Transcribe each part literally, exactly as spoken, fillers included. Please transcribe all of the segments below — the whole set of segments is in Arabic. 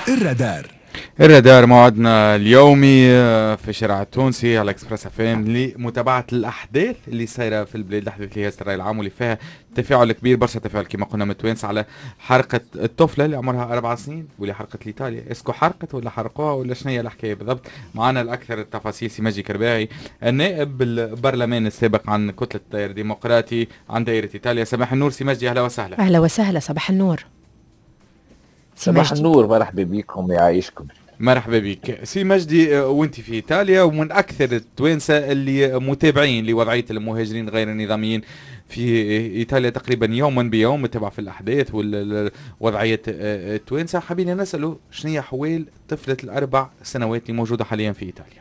الرادار. الرادار موعدنا اليومي في الشارع التونسي على اكسبريس اف ام لمتابعه الاحداث اللي صايره في البلاد، الاحداث اللي هي الراي العام واللي فيها تفاعل كبير برشا، تفاعل كما قلنا من التوانسه على حرقه الطفله اللي عمرها اربع سنين واللي حرقت ايطاليا. اسكو حرقت ولا حرقوها ولا شنو هي الحكايه بالضبط؟ معنا الاكثر التفاصيل سي مجدي كرباعي، النائب بالبرلمان السابق عن كتله التيار الديمقراطي عن دائره ايطاليا. صباح النور سي مجدي، اهلا وسهلا. اهلا وسهلا، صباح النور. صباح النور، مرحبا بكم ويعيشكم. مرحبا بك سي مجدي، وانت في ايطاليا ومن اكثر التوانسه اللي متابعين لوضعيه المهاجرين غير النظاميين في ايطاليا تقريبا يوما بيوم، متابع في الاحداث ووضعيه التوانسه. حابين نساله شنو هي احوال طفله الاربع سنوات اللي موجوده حاليا في ايطاليا؟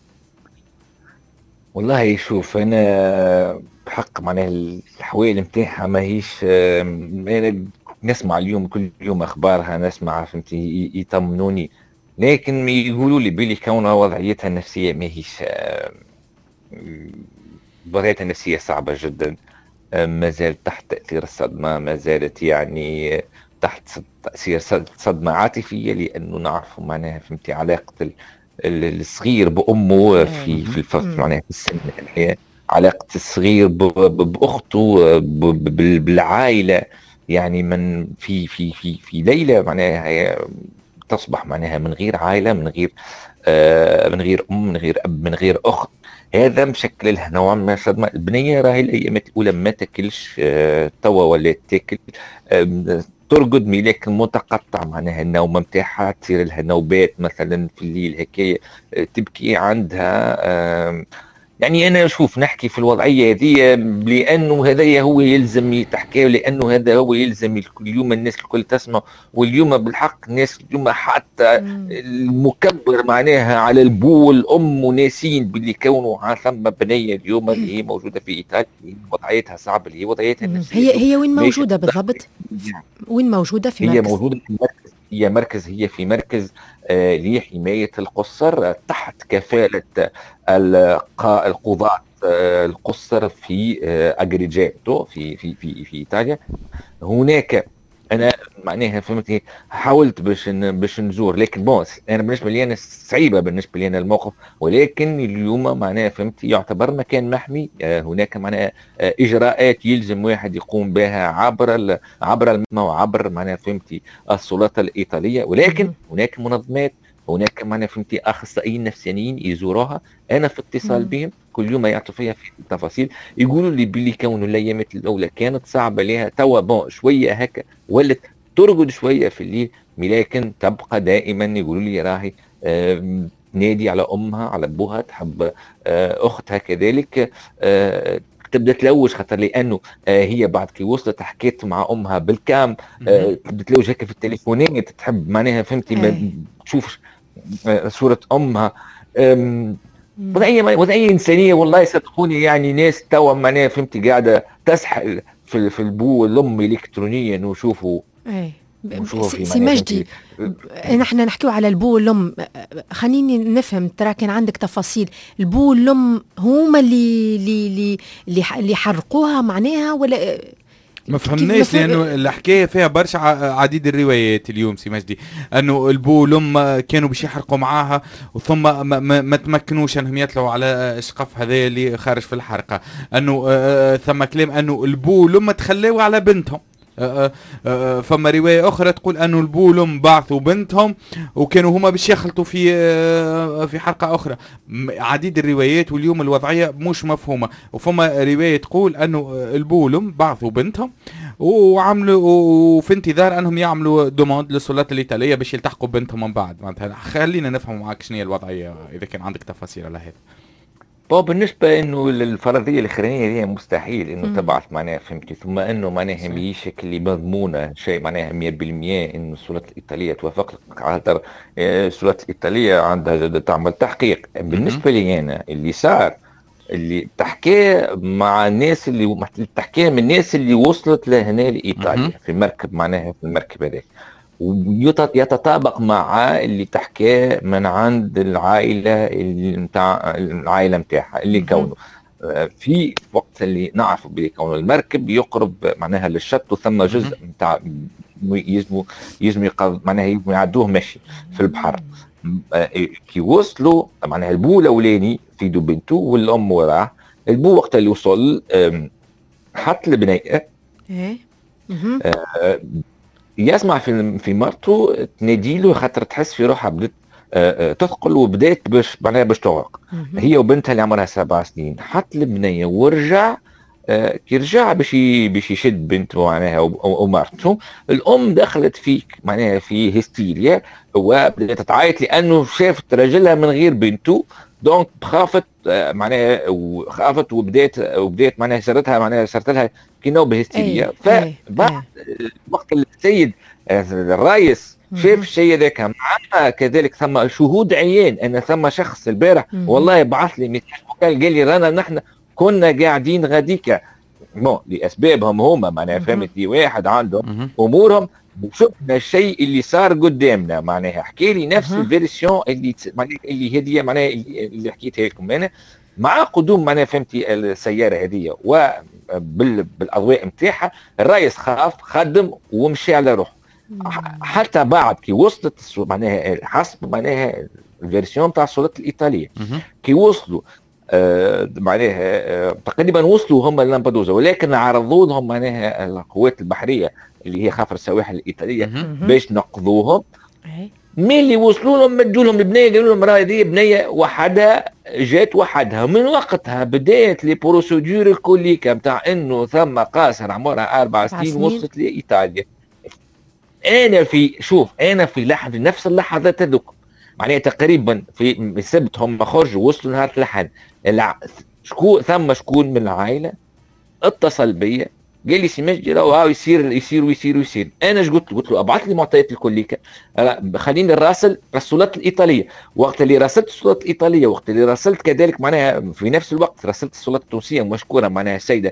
والله شوف، انا بحق معناها الاحوال نتاعها ماهيش، انا نسمع اليوم كل يوم اخبارها، نسمع فهمتي يطمنوني، لكن يقولوا لي بلي كونها وضعيتها النفسيه ماهيش، وضعيتها النفسيه صعبه جدا، ما زالت تحت تاثير الصدمه، ما زالت يعني تحت تاثير صدمه عاطفيه، لانه نعرفوا معناها فهمتي علاقه الصغير بامه في في الفرق معناها في السن، علاقه الصغير باخته بالعائله، يعني من في في في في ليله معناها تصبح معناها من غير عائله، من غير آه من غير ام، من غير اب، من غير اخت. هذا مشكل لها نوعا ما صدمه. البنيه راهي الايامات الاولى ما تاكلش، آه توا ولا تاكل، آه ترقد لكن متقطع، معناها النوم نتاعها تصير لها نوبات مثلا في الليل هكايا، آه تبكي عندها، آه يعني انا اشوف نحكي في الوضعيه هذه لانه هذا هو يلزم يتحكى، لانه هذا هو يلزم اليوم الناس الكل تسمع. واليوم بالحق الناس اليوم حتى المكبر معناها على البو والام وناسين باللي كونوا ثم بنيه اليوم اللي هي موجوده في ايطاليا وضعيتها صعبه، اللي هي وضعيتها النفسيه. هي هي وين موجوده بالضبط؟ وين موجوده؟ في هي مركز؟ موجوده في مركز هي مركز هي في مركز آه لحمايه القُصّر تحت كفاله القضاة آه القُصّر في آه اجريجاتو في في في في ايطاليا. هناك انا معناها فهمتي حاولت باش باش نزور، لكن بون انا بالنسبه لي انا صعيبه بالنسبه لي انا الموقف، ولكن اليوم معناها فهمتي يعتبر مكان محمي. آه هناك معناها آه اجراءات يلزم واحد يقوم بها عبر عبر الماء وعبر معناها فهمتي السلطات الايطاليه، ولكن هناك منظمات، هناك معناها فهمتي اخصائيين نفسانيين يزوروها. انا في اتصال بهم كل يوم يعطوا فيها في التفاصيل، يقولوا لي باللي كونوا الايامات الاولى كانت صعبه لها، توا بون شويه هكا ولت ترقد شويه في الليل، لكن تبقى دائما يقولوا لي راهي آه نادي على امها على ابوها، تحب آه اختها كذلك، آه تبدا تلوج، خاطر لانه آه هي بعد كي وصلت حكيت مع امها بالكام، آه تبدا تلوج هكا في التليفونات، تحب معناها فهمتي ما تشوفش آه صوره امها. وضعيه وضعيه انسانيه والله صدقوني، يعني ناس توا معناها فهمتي قاعده تسحل في في البو والام الكترونيا وشوفوا اي سي مجدي. نحن نحكيو على البو والام، خليني نفهم، ترى كان عندك تفاصيل. البو والام هما اللي اللي اللي اللي حرقوها معناها ولا ما فهمناش؟ لانه الحكايه فيها برشا عديد الروايات اليوم سي مجدي، انه البو والام كانوا باش يحرقوا معاها وثم ما, ما, ما تمكنوش انهم يطلعوا على الشقف هذا اللي خارج في الحرقه، انه ثم كلام انه البو والام تخلاوا على بنتهم. أه أه فما رواية أخرى تقول أنه البو والأم بعثوا بنتهم وكانوا هما باش يخلطوا في أه في حلقة أخرى. عديد الروايات واليوم الوضعية مش مفهومة. وفما رواية تقول أنه البو والأم بعثوا بنتهم وعملوا وفي انتظار أنهم يعملوا دوموند للسلطات الإيطالية باش يلتحقوا بنتهم من بعد. معناتها خلينا نفهم معاك شنو هي الوضعية إذا كان عندك تفاصيل على هذا. طب بالنسبة انه الفرضية الاخرانية هي مستحيل انه تبعث معناها فهمتي، ثم انه معناها ماهيش اللي مضمونة شيء معناها مية بالمية انه السلطات الايطالية توافق لك، على السلطات الايطالية عندها تعمل تحقيق. بالنسبة لي انا اللي صار اللي تحكيه مع الناس اللي تحكيه من الناس اللي وصلت لهنا لايطاليا في المركب معناها في المركب هذاك، ويتطابق مع اللي تحكيه من عند العائله اللي متاع العائله متاعها اللي كونه في وقت اللي نعرف بكون المركب يقرب معناها للشط، وثم جزء متاع يلزموا يلزموا معناها يعدوه ماشي في البحر. كي وصلوا معناها البو الاولاني في دو بنته والام وراه. البو وقت اللي وصل حط البنيه ايه آه يسمع في في مرته تناديله خاطر تحس في روحها بدات آه تثقل وبدات باش معناها باش تغرق. هي وبنتها اللي عمرها سبع سنين. حط البنيه ورجع. آه كي رجع باش باش يشد بنته معناها ومرته، الام دخلت فيك معناها في هستيريا وبدات تعيط لانه شافت راجلها من غير بنته. دونك خافت آه معناها وخافت وبدات وبدات معناها صارتها معناها صارت لها كي نوبه هستيريا. فبعد وقت السيد الرئيس شاف الشيء ذاك معنا كذلك ثم شهود عيان ان ثم شخص البارح والله بعث لي ميساج قال لي رانا نحن كنا قاعدين غاديكا بون لاسبابهم هما معناها فهمتني واحد عندهم امورهم وشفنا الشيء اللي صار قدامنا معناها حكي لي نفس الفيرسيون اللي معناها اللي هذه معناها اللي حكيتها لكم انا مع قدوم معناها فهمتي السياره هذه وبالاضواء نتاعها. الرئيس خاف خدم ومشي على روحه. حتى بعد كي وصلت معناها حسب معناها الفيرسيون تاع السلطات الايطاليه كي وصلوا آه معناها آه تقريبا وصلوا هم لامبادوزا، ولكن عرضوا لهم معناها القوات البحريه اللي هي خفر السواحل الايطاليه باش نقضوهم. مين اللي وصلوا لهم مدوا لهم البنيه قالوا لهم راه هذه بنيه وحدها جات وحدها. من وقتها بدات لي بروسيدور الكوليكا نتاع انه ثم قاصر عمرها اربع سنين وصلت لايطاليا. انا في شوف انا في لحظه نفس اللحظات هذوك معناها تقريبا في السبت هم خرجوا وصلوا نهار الاحد. شكون ثم شكون من العائله اتصل بيا قال لي سي مجدي راهو يصير يصير ويصير ويصير. انا اش قلت له؟ قلت له ابعث لي معطيات الكوليكا خليني نراسل السلطات الايطاليه. وقت اللي راسلت السلطات الايطاليه وقت اللي راسلت كذلك معناها في نفس الوقت راسلت السلطات التونسيه مشكوره معناها السيده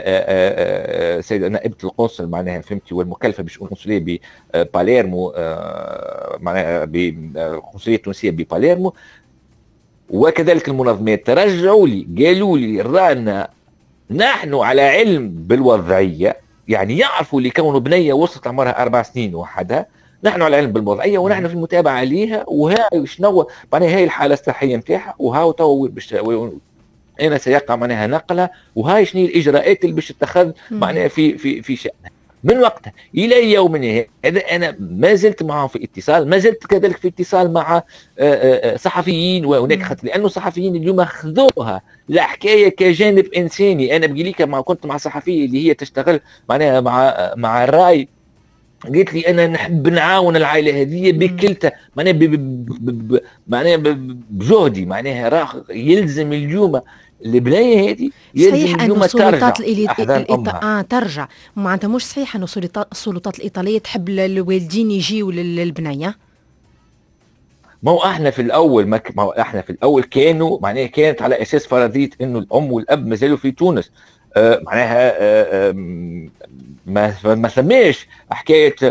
سيده نائبه القنصل معناها فهمتي والمكلفه بالشؤون القنصليه بباليرمو معناها بالقنصليه التونسيه بباليرمو وكذلك المنظمات ترجعوا لي قالوا لي رانا نحن على علم بالوضعيه، يعني يعرفوا اللي كونه بنيه وصلت عمرها اربع سنين وحدها. نحن على علم بالوضعيه ونحن في المتابعه عليها وهاي شنو معناها هي الحاله الصحيه نتاعها وها تو باش انا سيقع معناها نقلها وهاي شنو الاجراءات اللي باش تتخذ معناها في في في شأنها. من وقتها الى يومنا هذا انا ما زلت معهم في اتصال، ما زلت كذلك في اتصال مع صحفيين وهناك خط لانه الصحفيين اليوم اخذوها الحكايه كجانب انساني. انا بقول لك ما كنت مع صحفيه اللي هي تشتغل معناها مع مع الراي قلت لي انا نحب نعاون العائله هذه بكلتا معناها معناها بجهدي معناها راه يلزم اليوم البنيه هذه صحيح انه السلطات الإيطالية آه ترجع معناتها مش صحيح انه السلطات الايطاليه تحب الوالدين يجيوا للبنيه. ما هو احنا في الاول ما هو احنا في الاول كانوا معناها كانت على اساس فرضيه انه الام والاب ما زالوا في تونس آه معناها آه آه ما ما ثماش حكايه آه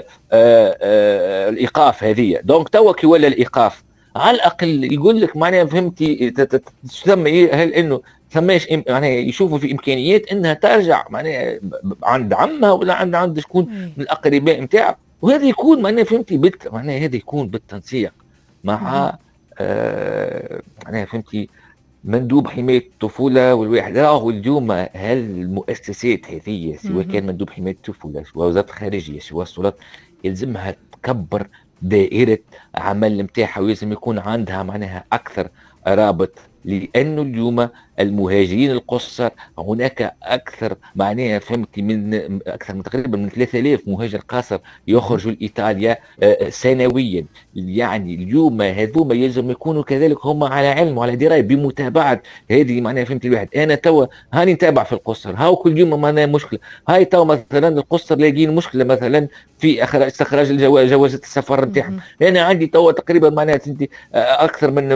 آه الايقاف هذه. دونك توا كي ولا الايقاف على الاقل يقول لك معناها فهمتي تسمى هل انه ثماش معناها يشوفوا في امكانيات انها ترجع معناها عند عمها ولا عند عند شكون من الاقرباء نتاعها وهذا يكون معناها فهمتي بت معناها هذا يكون بالتنسيق مع آه معناها فهمتي مندوب حمايه الطفوله والواحد. راهو اليوم هل المؤسسات هذه سواء كان مندوب حمايه الطفوله سواء وزاره الخارجيه سواء السلطات يلزمها تكبر دائره عمل نتاعها ويلزم يكون عندها معناها اكثر رابط لانه اليوم المهاجرين القصر هناك اكثر معناها فهمتي من اكثر من تقريبا من ثلاثة آلاف مهاجر قاصر يخرجوا لايطاليا سنويا. يعني اليوم هذوما يلزم يكونوا كذلك هم على علم وعلى درايه بمتابعه هذه معناها فهمتي الواحد. انا توا هاني نتابع في القصر هاو كل يوم معناها مشكله. هاي توا مثلا القصر لاقيين مشكله مثلا في اخراج استخراج جوازات السفر نتاعهم. انا عندي توا تقريبا معناها اكثر من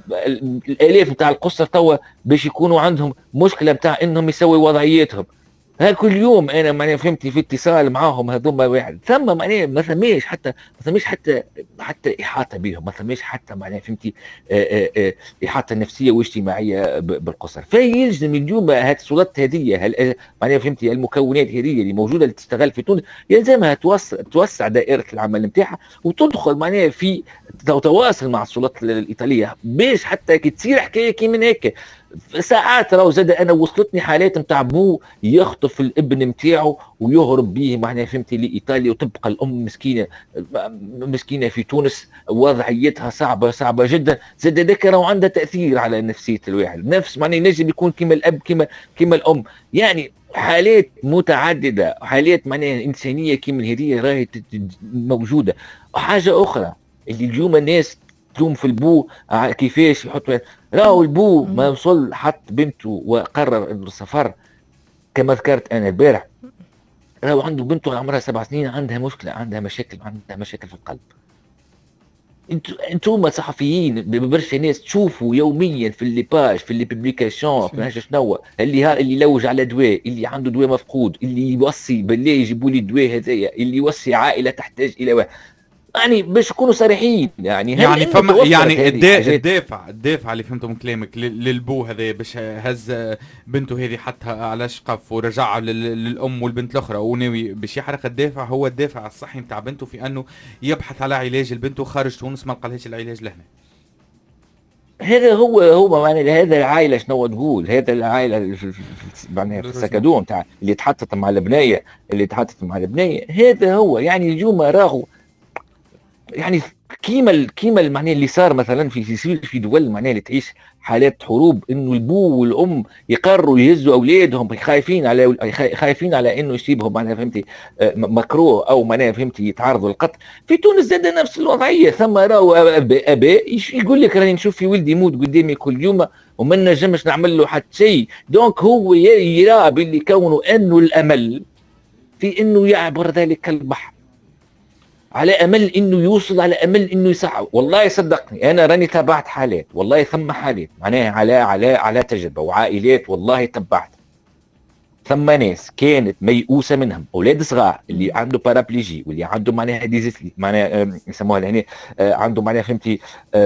الالاف نتاع القصر توا باش يكونوا عندهم مشكله نتاع انهم يسوي وضعياتهم ها كل يوم انا معناها فهمتي في اتصال معاهم هذوما واحد ثم معناها ما ثماش حتى ما ثماش حتى حتى احاطه بهم، ما ثماش حتى معناها فهمتي آآ آآ احاطه نفسيه واجتماعيه بالقصر. فيلزم اليوم هذه السلطات هذه معناها فهمتي المكونات هذه اللي موجوده اللي تشتغل في تونس يلزمها توسع توسع دائره العمل نتاعها وتدخل معناها في تواصل مع السلطات الايطاليه باش حتى كي تصير حكايه كي من هيك. ساعات راهو زاد انا وصلتني حالات نتاع بو يخطف الابن نتاعو ويهرب به معناها فهمتي لايطاليا، وتبقى الام مسكينه مسكينه في تونس وضعيتها صعبه صعبه جدا. زاد هذاك راهو عنده تاثير على نفسيه الواحد، نفس معناها ينجم يكون كما الاب كما كما الام. يعني حالات متعدده، حالات معناها انسانيه كما هذه راهي موجوده. وحاجه اخرى اللي اليوم الناس تلوم في البو كيفاش يحط، راهو البو ما وصل حط بنته وقرر انه السفر كما ذكرت انا البارح، راهو عنده بنته عمرها سبع سنين عندها مشكله، عندها مشاكل عندها مشاكل في القلب. انتوا انتم صحفيين برشا ناس تشوفوا يوميا في اللي باج في اللي بوبليكاسيون في شنو اللي ها اللي يلوج على دواء، اللي عنده دواء مفقود، اللي يوصي بالله يجيبوا لي الدواء هذايا، اللي يوصي عائله تحتاج الى واحد. يعني باش نكونوا صريحين يعني يعني فما يعني الدافع الدافع اللي فهمته من كلامك للبو هذا باش هز بنته هذه حطها على شقف ورجعها للام والبنت الاخرى وناوي باش يحرق، الدافع هو الدافع الصحي نتاع بنته في انه يبحث على علاج البنت خارج تونس ما لقالهاش العلاج لهنا. هذا هو هو معنى هذا العائله شنو تقول، هذا العائله معناها في السكادون تاع اللي تحطت مع البنيه اللي تحطت مع البنيه، هذا هو يعني اليوم راهو يعني كيما كيما معناه اللي صار مثلا في يصير في دول معناه اللي تعيش حالات حروب، انه البو والام يقرروا يهزوا اولادهم خايفين على خايفين على انه يصيبهم معناها فهمتي مكروه او معناها فهمتي يتعرضوا للقتل. في تونس زاد نفس الوضعيه، ثم راهو اباء يقول لك راني نشوف في ولدي يموت قدامي كل يوم وما نجمش نعمل له حتى شيء. دونك هو يرى باللي كونه انه الامل في انه يعبر ذلك البحر، على امل انه يوصل، على امل انه يسعى. والله صدقني انا راني تابعت حالات، والله ثم حالات معناها على على على تجربه وعائلات والله تبعت. ثم ناس كانت ميؤوسه منهم، اولاد صغار اللي عنده بارابليجي واللي عنده معناها ديزيسلي معناها يسموها هنا عنده معناها فهمتي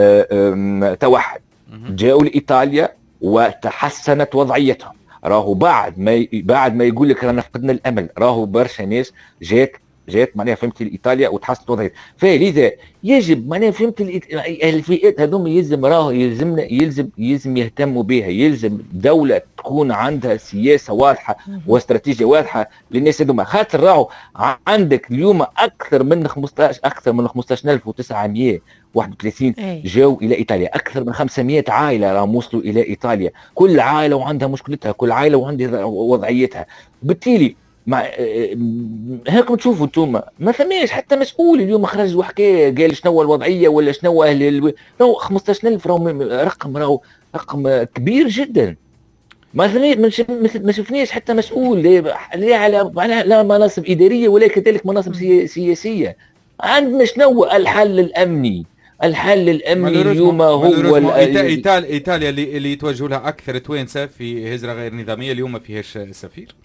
توحد، جاءوا لايطاليا وتحسنت وضعيتهم. راهو بعد ما بعد ما يقول لك رانا فقدنا الامل، راهو برشا ناس جات جات معناها فهمتي ايطاليا وتحسنت وضعيتها. فلذا يجب معناها فهمتي الفئات هذوما يلزم راهو يلزمنا يلزم يلزم يهتموا بها، يلزم دولة تكون عندها سياسة واضحة واستراتيجية واضحة للناس هذوما. خاطر راهو عندك اليوم اكثر من خمسطاش اكثر من خمسطاش ألف وتسعمائة وواحد وثلاثين جاوا الى ايطاليا، اكثر من خمسمائة عائله راهم وصلوا الى ايطاليا، كل عائله وعندها مشكلتها، كل عائله وعندها وضعيتها. بالتالي مع هاكم تشوفوا انتم ما فماش حتى مسؤول اليوم خرج وحكى قال شنو الوضعيه ولا شنو اهل الو... راهو خمسطاش ألف راهو رقم راهو رقم كبير جدا. ما فماش ما شفناش حتى مسؤول لا على لا مناصب اداريه ولا كذلك مناصب سياسيه. عندنا شنو الحل الامني؟ الحل الامني اليوم هو ايطاليا ايطاليا اللي, اللي يتوجه لها اكثر توانسه في هجره غير نظاميه اليوم ما فيهاش سفير.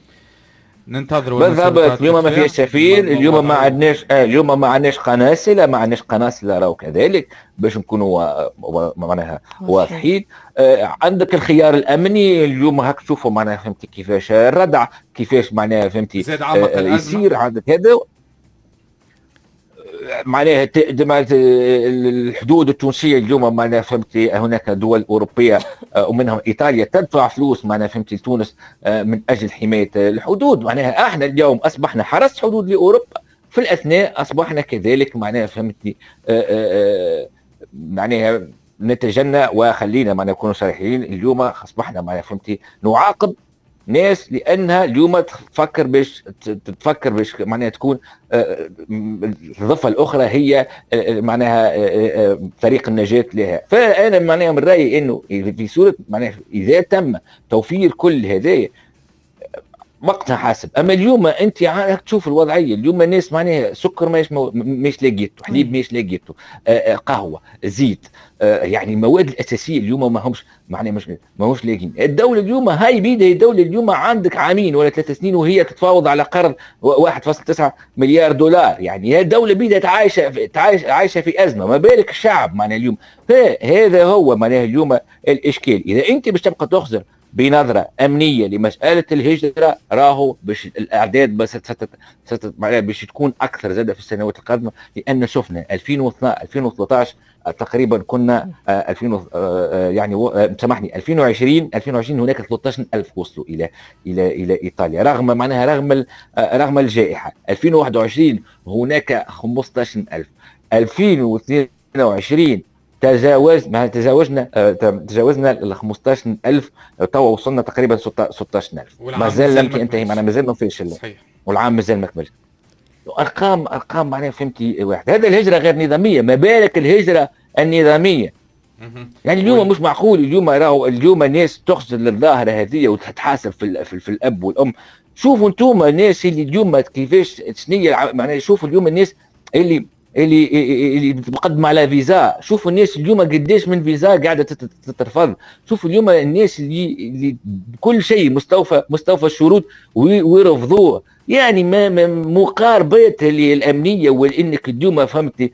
ننتظروا بالضبط. اليوم ما فيش سفير، اليوم ما عندناش آه اليوم ما عندناش قناصله، ما عندناش قناصله راهو كذلك باش نكونوا معناها واضحين. آه عندك الخيار الامني اليوم هاك تشوفوا معناها فهمتي كيفاش الردع كيفاش معناها فهمتي آه يصير عندك هذا معناها الحدود التونسيه اليوم معناها فهمتي هناك دول اوروبيه ومنهم ايطاليا تدفع فلوس معناها فهمتي لتونس من اجل حمايه الحدود. معناها احنا اليوم اصبحنا حرس حدود لاوروبا، في الاثناء اصبحنا كذلك معناها فهمتي معناها نتجنى وخلينا معناها نكونوا صريحين. اليوم اصبحنا معناها فهمتي نعاقب ناس لانها اليوم تفكر باش تفكر باش معناها تكون الضفه الاخرى هي معناها طريق النجاه لها. فانا معناها من رايي انه في صوره معناها اذا تم توفير كل هذايا وقتها حاسب. اما اليوم انت عارف تشوف الوضعيه اليوم، الناس معناها سكر ماهيش مو... ماهيش لاقيته، حليب ماهيش لاقيته، آه قهوه، زيت، آه يعني المواد الاساسيه اليوم ما همش معناها مش ماهوش لاقيين. الدوله اليوم هاي بيدها، الدوله اليوم عندك عامين ولا ثلاث سنين وهي تتفاوض على قرض واحد فاصلة تسعة مليار دولار، يعني هي الدوله بيدها تعايشه تعايش عايشه في ازمه، ما بالك الشعب معناها اليوم. هذا هو معناها اليوم الاشكال. اذا انت باش تبقى تخزر بنظره امنيه لمساله الهجره، راهو باش الاعداد بس باش تكون اكثر زاده في السنوات القادمه، لان شفنا ألفين وثلاثة عشر تقريبا كنا ألفين يعني سامحني ألفين وعشرين ألفين وعشرين هناك ثلاثة عشر ألف وصلوا الى الى الى ايطاليا رغم معناها رغم رغم الجائحه. ألفين وواحد وعشرين هناك خمسة عشر ألف. ألفين واثنين وعشرين تجاوز ما تجاوزنا تجاوزنا ال خمسة عشر ألف، توا وصلنا تقريبا ستة عشر ألف. ما زال لم ينتهي معنا، ما زال ما فيش، والعام ما زال ما كملش. ارقام ارقام معناها فهمتي واحد. هذا الهجره غير نظاميه، ما بالك الهجره النظاميه. يعني اليوم مش معقول اليوم راهو اليوم الناس تخزن للظاهره هذه وتتحاسب في, في, في الاب والام. شوفوا انتم الناس اللي اليوم كيفاش شنية معناها، شوفوا اليوم الناس اللي اللي اللي مقدم على فيزا، شوفوا الناس اليوم قديش من فيزا قاعده تترفض. شوفوا اليوم الناس اللي, اللي كل شيء مستوفى مستوفى الشروط ويرفضوه. يعني ما مقاربه الامنيه وانك اليوم فهمتي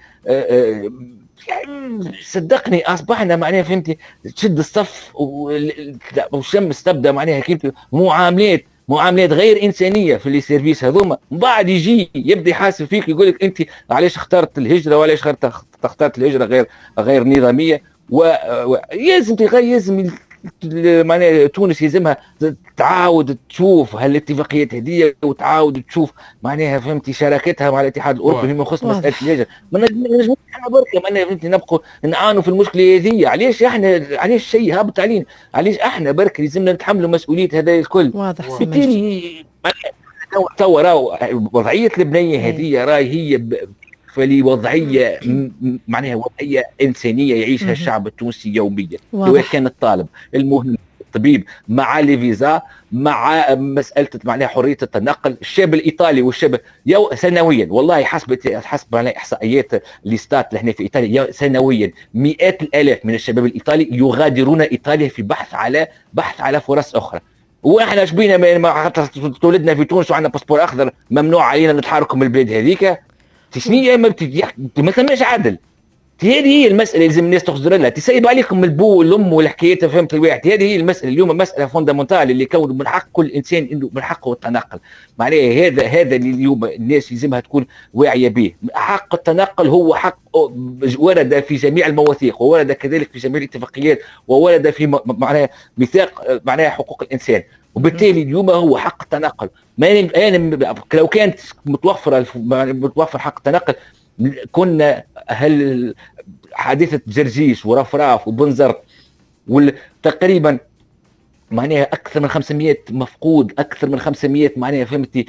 يعني صدقني اصبحنا معناها فهمتي تشد الصف والشمس تبدا معناها كيف معاملات معاملات غير انسانيه في السيرفيس هذوما. من بعد يجي يبدا يحاسب فيك يقول لك انت علاش اخترت الهجره وعلاش اخترت الهجره غير غير نظاميه. ولازم لازم معناها تونس يلزمها تعاود تشوف هالاتفاقيات هذه وتعاود تشوف معناها فهمتي شراكتها مع الاتحاد الاوروبي فيما يخص مساله الهجره. ما نجمش احنا بركه معناها فهمتي نبقوا نعانوا في المشكله هذه. علاش احنا علاش شيء هابط علينا؟ علاش احنا بركه لازمنا نتحملوا مسؤوليه هذا الكل؟ واضح. بالتالي توا راهو وضعيه البنيه هذه راهي هي فلي وضعيه معناها وضعيه انسانيه يعيشها الشعب التونسي يوميا، سواء كان الطالب المهندس الطبيب مع الفيزا مع مساله معناها حريه التنقل. الشاب الايطالي والشاب يو سنويا والله حسب حسب احصائيات ليستات لهنا في ايطاليا سنويا مئات الالاف من الشباب الايطالي يغادرون ايطاليا في بحث على بحث على فرص اخرى. واحنا شبينا ما تولدنا في تونس وعندنا باسبور اخضر ممنوع علينا نتحرك من البلاد هذيك؟ تشنية ما ما ثماش عدل. هذه هي المساله اللي لازم الناس تخزر لها. تسيبوا عليكم البو والام والحكايات فهمت الواحد. هذه هي المساله اليوم مساله فوندامنتال اللي كون من حق كل انسان انه من حقه التنقل. معناها هذا هذا اللي اليوم الناس لازمها تكون واعيه به. حق التنقل هو حق ورد في جميع المواثيق وورد كذلك في جميع الاتفاقيات وورد في معناها ميثاق معناها حقوق الانسان. وبالتالي اليوم هو حق التنقل. ما انا لو كانت متوفره متوفر حق التنقل كنا هل حادثه جرجيش ورفراف وبنزرت وتقريبا معناها اكثر من خمسمئة مفقود اكثر من خمسمئة معناها فهمتي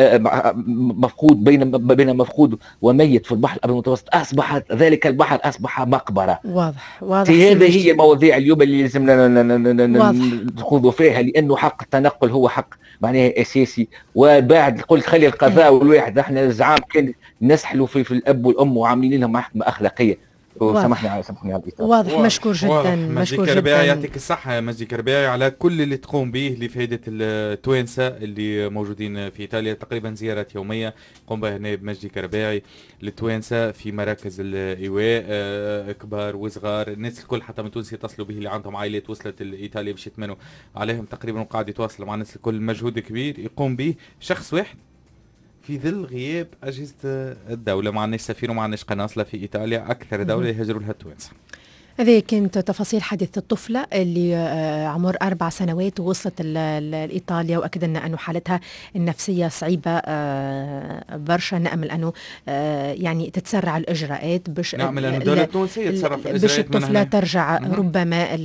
مفقود بين بين مفقود وميت في البحر الابيض المتوسط. اصبح ذلك البحر اصبح مقبره. واضح واضح. هذه هي المواضيع اليوم اللي لازمنا نخوضوا فيها لانه حق التنقل هو حق معناها اساسي. وبعد قلت خلي القضاء والواحد احنا زعام كان نسحلوا في, في الاب والام وعاملين لهم محكمه اخلاقيه. وسامحني على سامحني على الإطار. واضح. مشكور جدا. مشكور جدا. يعطيك الصحة مجدي كرباعي على كل اللي تقوم به لفائدة التوانسة اللي موجودين في إيطاليا. تقريبا زيارات يومية قم بها هنا بمجدي كرباعي للتوانسة في مراكز الإيواء آه كبار وصغار. الناس الكل حتى من تونس يتصلوا به اللي عندهم عائلات وصلت لإيطاليا باش يتمنوا عليهم تقريبا وقاعد يتواصل مع الناس الكل. مجهود كبير يقوم به شخص واحد في ظل غياب أجهزة الدولة. ما عندناش سفير وما عندناش قناصلة في إيطاليا، أكثر دولة يهاجروا لها التوانسة. هذه كانت تفاصيل حادث الطفلة اللي عمر أربع سنوات ووصلت لإيطاليا، وأكد لنا أنه حالتها النفسية صعيبة برشا. نأمل أنه يعني تتسرع الإجراءات باش نعمل أنه الدولة التونسية تتصرف في الإجراءات باش الطفلة ترجع ربما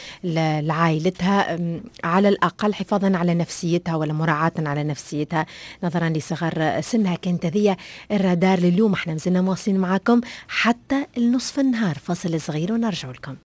لعائلتها على الأقل حفاظا على نفسيتها ولا مراعاة على نفسيتها نظرا لصغر سنها. كانت هذه الرادار لليوم. احنا مازلنا مواصلين معكم حتى النصف النهار. فاصل صغير ونرجع لكم.